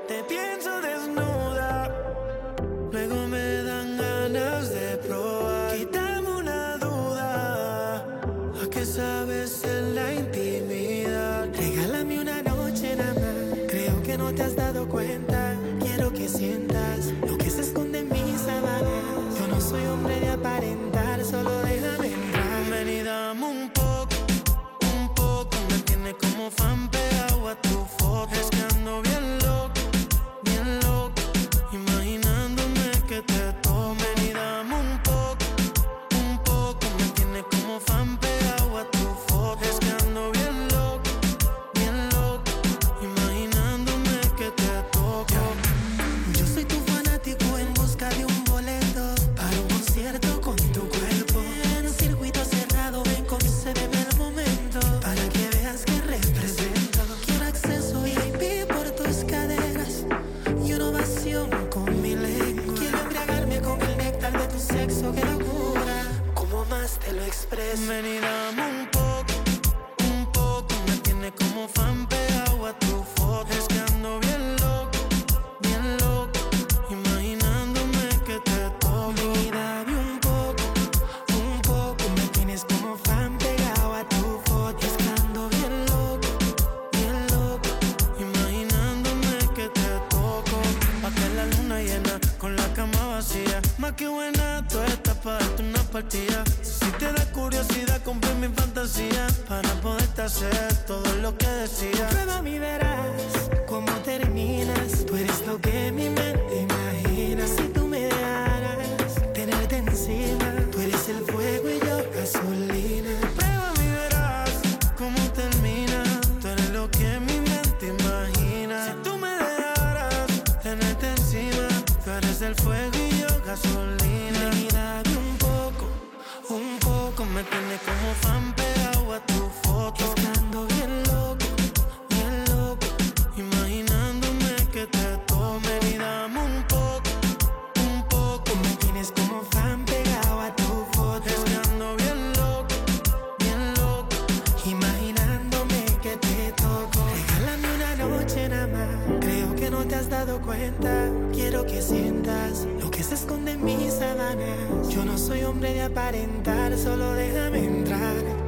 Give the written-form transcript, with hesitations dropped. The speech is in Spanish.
Te pienso desnuda, luego me dan ganas de probar. Quítame una duda, ¿a qué sabes en la intimidad? Regálame una noche nada más, creo que no te has dado cuenta. Quiero que sientas lo que se esconde en mis sábanas. Yo no soy hombre de aparentar, solo déjame entrar. Ven y dame un poco, me tiene como fan pegado a tu foto. Es que ando bien loco, imaginándome que te tomen. Y dame un poco, me tiene como fan pegado a tu foto. Es que ando bien loco, imaginándome que te toco. Yo soy tu fanático en busca de un boleto para un concierto con tu cuerpo. En un circuito cerrado, ven, concédeme el momento para que veas que represento. Quiero acceso VIP por tus caderas y una ovación con mi lengua. Quiero embriagarme con el néctar de tu sexo, qué locura, ¿cómo más te lo expreso? Ven y dame un poco, me tiene como fan pegado a tu foto. Es que ando bien loco, imaginándome que te toco. Ven y dame un poco, me tienes como fan pegado a tu foto. Es que ando bien loco, imaginándome que te toco. Pa' que la luna llena con la cama vacía. Más que buena, tú estás para darte una partida. Si te da curiosidad, compré mi fantasía para poderte hacer todo lo que decía. Prueba y verás cómo terminas. Tú eres lo que mi mente imagina. Si tú me dejaras tenerte encima, tú eres el fuego y yo gasolina. Prueba y verás cómo termina. Tú eres lo que mi mente imagina. Si tú me dejaras tenerte encima, tú eres el fuego y yo gasolina. Ven y dame un poco, me tiene como fan pegado a tu foto. Es que ando bien loco, imaginándome que te tome. Y dame un poco, me tienes como fan pegado a tu foto. Es que ando bien loco, imaginándome que te toco. Regálame una noche nada más, creo que no te has dado cuenta. Quiero que sientas lo que se esconde en mis sábanas. Yo no soy hombre de aparentar, solo déjame entrar.